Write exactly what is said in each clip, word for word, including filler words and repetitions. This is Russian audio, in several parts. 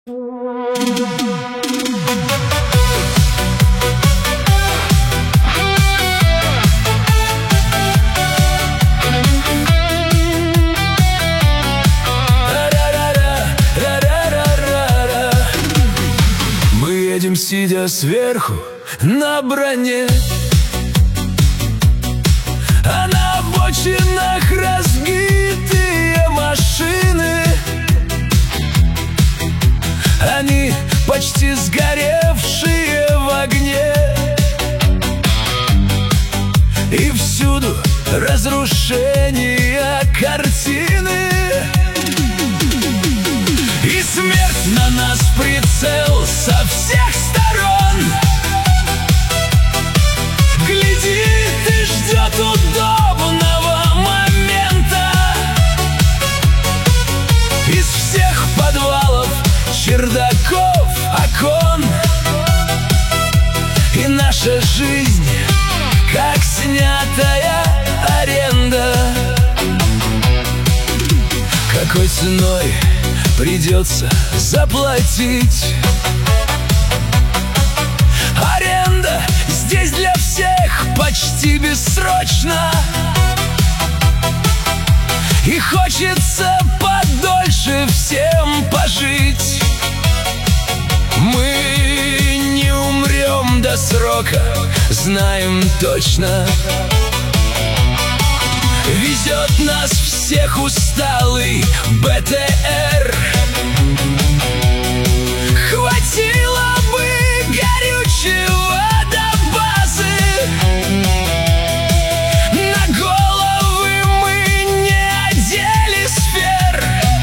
Мы едем, сидя сверху на броне, а на обочинах разбитые машины. Они почти сгоревшие в огне, и всюду разрушения картины. И смерть на нас прицел со всех сторон глядит и ждет удобного момента. Из всех подвалов, чердаков, окон, и наша жизнь как снятая аренда. Какой ценой придется заплатить? Аренда здесь для всех почти бессрочна, и хочется подольше всем пожить. Мы не умрем до срока, знаем точно. Везет нас всех усталый бэ тэ эр. Хватило бы горючего до базы, на головы мы не одели сфер.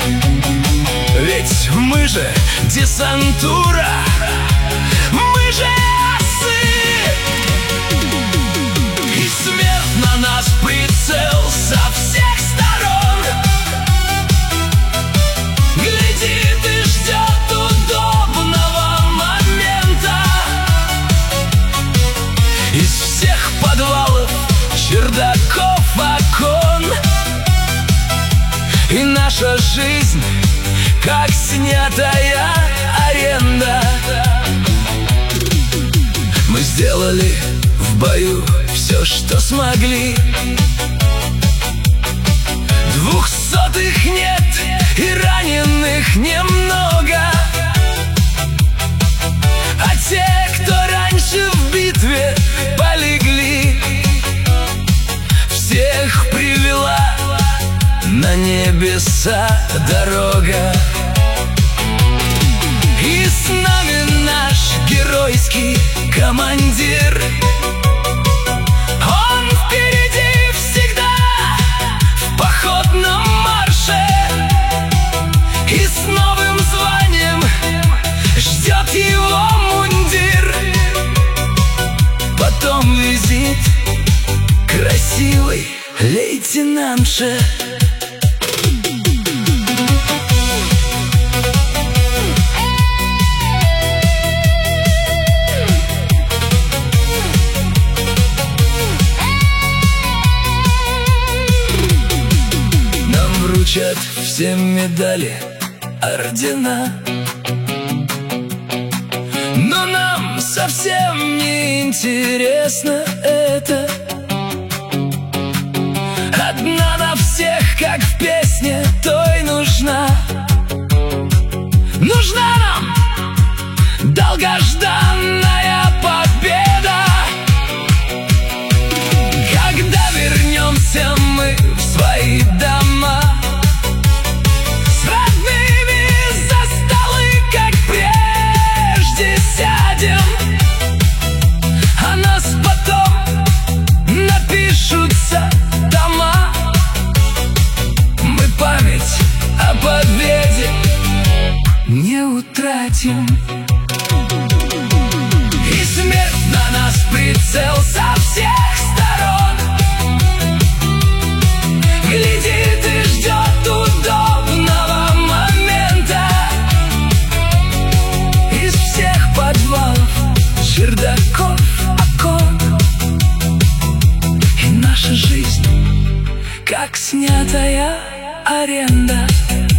Ведь мы же десантура, мы же асы. И смерть на нас прицел со всех сторон глядит и ждет удобного момента. Из всех подвалов, чердаков, окон, и наша жизнь как снятая аренда. Мы сделали в бою все, что смогли. Двухсотых нет и раненых немного, а те, кто раньше в битве полегли, всех привела на небеса дорога. И с нами наш геройский командир. Он впереди всегда в походном марше, и с новым званием ждет его мундир. Потом визит красивой лейтенантше. Вручат все медали, ордена, но нам совсем не интересно это. Одна на всех, как в песне той, нужна. Нужна нам долгожданная победа. Когда вернемся мы в свои дома, с родными за столы, как прежде, сядем, а нас потом напишутся дома. Мы память о победе не утратим. И смерть на нас прицел со всех сторон глядит и ждет удобного момента. Из всех подвалов, чердаков, окон, и наша жизнь как снятая аренда.